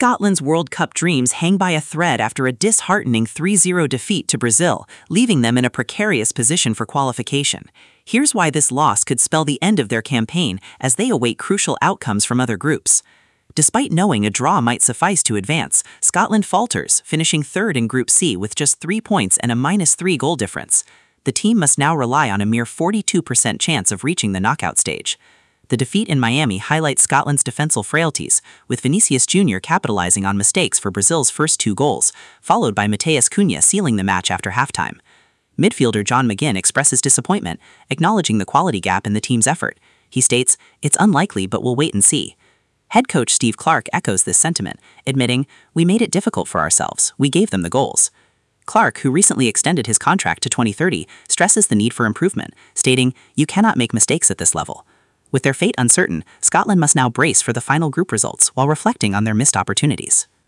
Scotland's World Cup dreams hang by a thread after a disheartening 3-0 defeat to Brazil, leaving them in a precarious position for qualification. Here's why this loss could spell the end of their campaign as they await crucial outcomes from other groups. Despite knowing a draw might suffice to advance, Scotland falters, finishing third in Group C with just 3 points and a -3 goal difference. The team must now rely on a mere 42% chance of reaching the knockout stage. The defeat in Miami highlights Scotland's defensive frailties, with Vinicius Jr. capitalizing on mistakes for Brazil's first 2 goals, followed by Matheus Cunha sealing the match after halftime. Midfielder John McGinn expresses disappointment, acknowledging the quality gap in the team's effort. He states, "It's unlikely, but we'll wait and see." Head coach Steve Clarke echoes this sentiment, admitting, "We made it difficult for ourselves. We gave them the goals." Clarke, who recently extended his contract to 2030, stresses the need for improvement, stating, "You cannot make mistakes at this level." With their fate uncertain, Scotland must now brace for the final group results while reflecting on their missed opportunities.